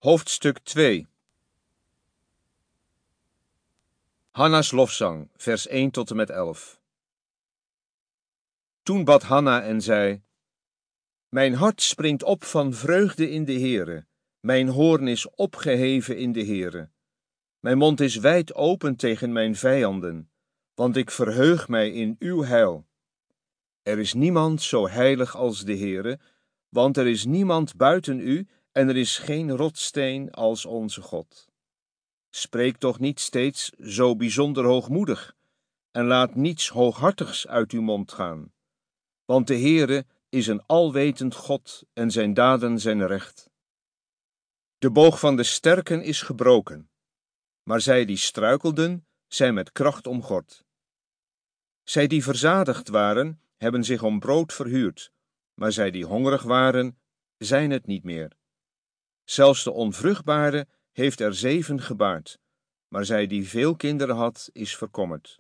Hoofdstuk 2. Hanna's lofzang, vers 1 tot en met 11. Toen bad Hanna en zei: Mijn hart springt op van vreugde in de Heere, mijn hoorn is opgeheven in de Heere. Mijn mond is wijd open tegen mijn vijanden, want ik verheug mij in uw heil. Er is niemand zo heilig als de Heere, want er is niemand buiten u en er is geen rotssteen als onze God. Spreek toch niet steeds zo bijzonder hoogmoedig en laat niets hooghartigs uit uw mond gaan. Want de Heere is een alwetend God en zijn daden zijn recht. De boog van de sterken is gebroken, maar zij die struikelden, zijn met kracht omgord. Zij die verzadigd waren, hebben zich om brood verhuurd, maar zij die hongerig waren, zijn het niet meer. Zelfs de onvruchtbare heeft er 7 gebaard, maar zij die veel kinderen had, is verkommerd.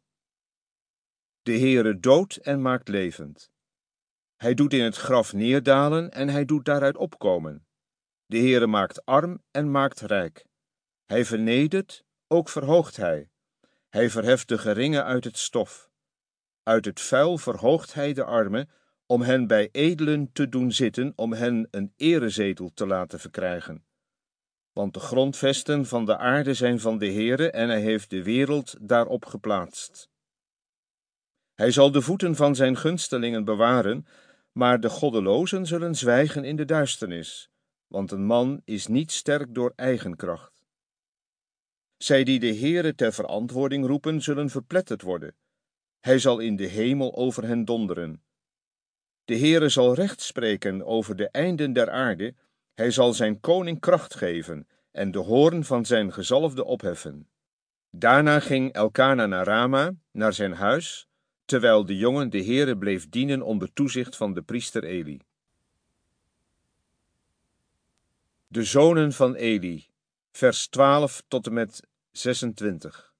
De Heere doodt en maakt levend. Hij doet in het graf neerdalen en hij doet daaruit opkomen. De Heere maakt arm en maakt rijk. Hij vernedert, ook verhoogt hij. Hij verheft de geringen uit het stof. Uit het vuil verhoogt hij de armen, om hen bij edelen te doen zitten, om hen een erezetel te laten verkrijgen. Want de grondvesten van de aarde zijn van de Heere en hij heeft de wereld daarop geplaatst. Hij zal de voeten van zijn gunstelingen bewaren, maar de goddelozen zullen zwijgen in de duisternis, want een man is niet sterk door eigen kracht. Zij die de Heere ter verantwoording roepen, zullen verpletterd worden. Hij zal in de hemel over hen donderen. De Heere zal recht spreken over de einden der aarde, hij zal zijn koning kracht geven en de hoorn van zijn gezalfde opheffen. Daarna ging Elkana naar Rama, naar zijn huis, terwijl de jongen de Heere bleef dienen onder toezicht van de priester Eli. De zonen van Eli, vers 12 tot en met 26.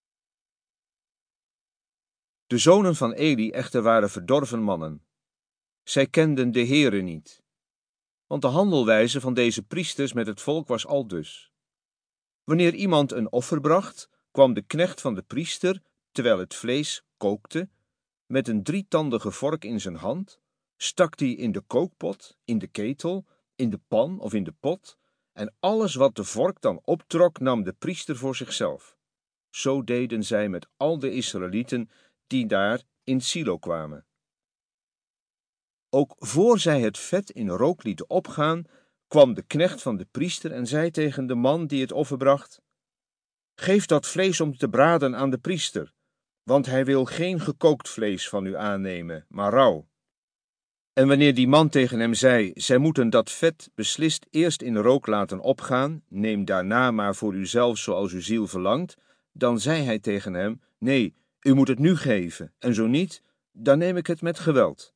De zonen van Eli echter waren verdorven mannen. Zij kenden de Heere niet, want de handelwijze van deze priesters met het volk was aldus. Wanneer iemand een offer bracht, kwam de knecht van de priester, terwijl het vlees kookte, met een 3-tandige vork in zijn hand, stak die in de kookpot, in de ketel, in de pan of in de pot, en alles wat de vork dan optrok, nam de priester voor zichzelf. Zo deden zij met al de Israëlieten die daar in Silo kwamen. Ook voor zij het vet in rook lieten opgaan, kwam de knecht van de priester en zei tegen de man die het offer bracht: Geef dat vlees om te braden aan de priester, want hij wil geen gekookt vlees van u aannemen, maar rauw. En wanneer die man tegen hem zei: Zij moeten dat vet beslist eerst in rook laten opgaan, neem daarna maar voor uzelf zoals uw ziel verlangt, dan zei hij tegen hem: Nee, u moet het nu geven, en zo niet, dan neem ik het met geweld.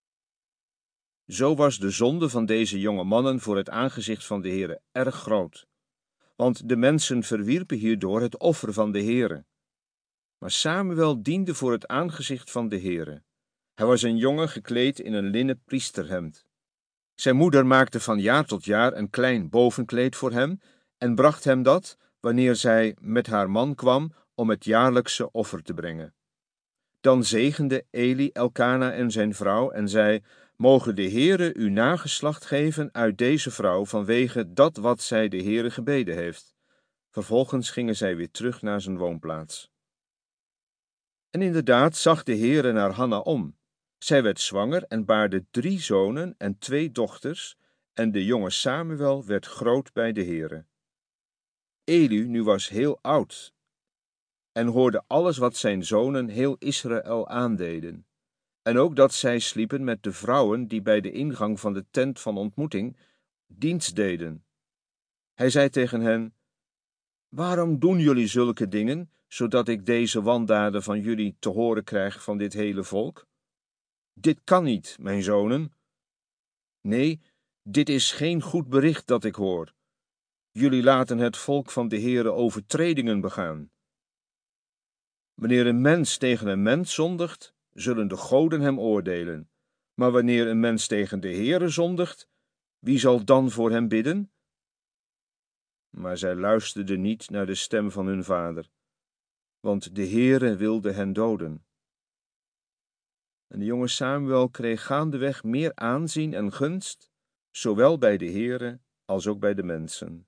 Zo was de zonde van deze jonge mannen voor het aangezicht van de Heere erg groot, want de mensen verwierpen hierdoor het offer van de Heere. Maar Samuel diende voor het aangezicht van de Heere. Hij was een jongen gekleed in een linnen priesterhemd. Zijn moeder maakte van jaar tot jaar een klein bovenkleed voor hem en bracht hem dat, wanneer zij met haar man kwam om het jaarlijkse offer te brengen. Dan zegende Eli Elkana en zijn vrouw en zei: Mogen de Heere u nageslacht geven uit deze vrouw vanwege dat wat zij de Heere gebeden heeft. Vervolgens gingen zij weer terug naar zijn woonplaats. En inderdaad zag de Heere naar Hanna om. Zij werd zwanger en baarde 3 zonen en 2 dochters, en de jonge Samuel werd groot bij de Heere. Eli nu was heel oud en hoorde alles wat zijn zonen heel Israël aandeden, en ook dat zij sliepen met de vrouwen die bij de ingang van de tent van ontmoeting dienst deden. Hij zei tegen hen: Waarom doen jullie zulke dingen, zodat ik deze wandaden van jullie te horen krijg van dit hele volk? Dit kan niet, mijn zonen. Nee, dit is geen goed bericht dat ik hoor. Jullie laten het volk van de Heere overtredingen begaan. Wanneer een mens tegen een mens zondigt, zullen de goden hem oordelen. Maar wanneer een mens tegen de Heere zondigt, wie zal dan voor hem bidden? Maar zij luisterden niet naar de stem van hun vader, want de Heere wilde hen doden. En de jonge Samuel kreeg gaandeweg meer aanzien en gunst, zowel bij de Heere als ook bij de mensen.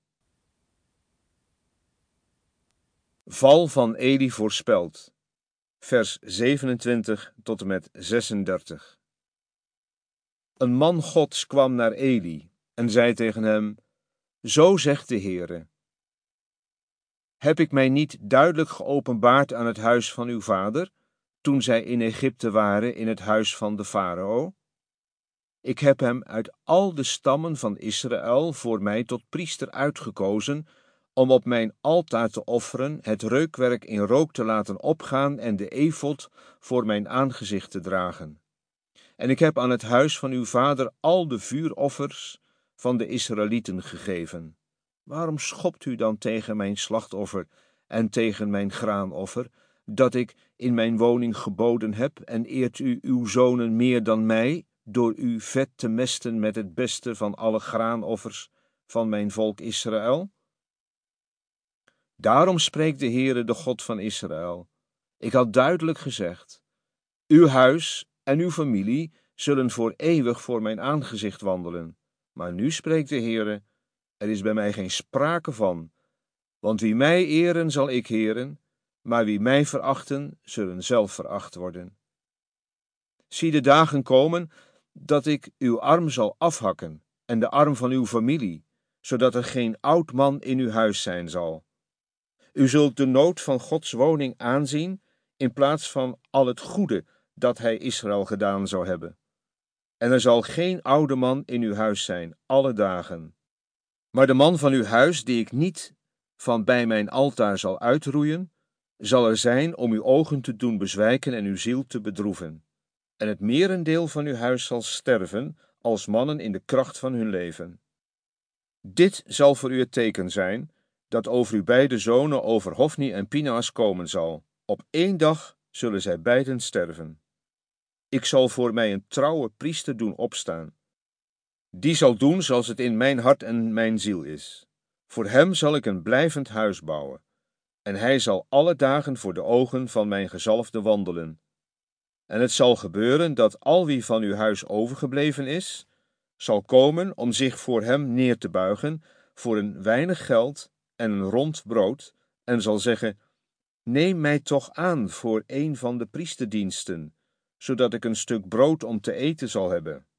Val van Eli voorspeld, vers 27 tot en met 36. Een man Gods kwam naar Eli en zei tegen hem: Zo zegt de Heere: Heb ik mij niet duidelijk geopenbaard aan het huis van uw vader, toen zij in Egypte waren in het huis van de farao? Ik heb hem uit al de stammen van Israël voor mij tot priester uitgekozen, om op mijn altaar te offeren, het reukwerk in rook te laten opgaan en de efod voor mijn aangezicht te dragen. En ik heb aan het huis van uw vader al de vuuroffers van de Israëlieten gegeven. Waarom schopt u dan tegen mijn slachtoffer en tegen mijn graanoffer, dat ik in mijn woning geboden heb, en eert u uw zonen meer dan mij, door u vet te mesten met het beste van alle graanoffers van mijn volk Israël? Daarom spreekt de Heere, de God van Israël: Ik had duidelijk gezegd: Uw huis en uw familie zullen voor eeuwig voor mijn aangezicht wandelen. Maar nu spreekt de Heere: Er is bij mij geen sprake van, want wie mij eren zal ik eren, maar wie mij verachten zullen zelf veracht worden. Zie de dagen komen dat ik uw arm zal afhakken en de arm van uw familie, zodat er geen oud man in uw huis zijn zal. U zult de nood van Gods woning aanzien in plaats van al het goede dat hij Israël gedaan zou hebben. En er zal geen oude man in uw huis zijn, alle dagen. Maar de man van uw huis, die ik niet van bij mijn altaar zal uitroeien, zal er zijn om uw ogen te doen bezwijken en uw ziel te bedroeven. En het merendeel van uw huis zal sterven, als mannen in de kracht van hun leven. Dit zal voor u het teken zijn, dat over uw beide zonen, over Hofni en Pinaas, komen zal. Op één dag zullen zij beiden sterven. Ik zal voor mij een trouwe priester doen opstaan. Die zal doen zoals het in mijn hart en mijn ziel is. Voor hem zal ik een blijvend huis bouwen, en hij zal alle dagen voor de ogen van mijn gezalfde wandelen. En het zal gebeuren dat al wie van uw huis overgebleven is, zal komen om zich voor hem neer te buigen, voor een weinig geld en een rond brood, en zal zeggen: Neem mij toch aan voor een van de priesterdiensten, zodat ik een stuk brood om te eten zal hebben.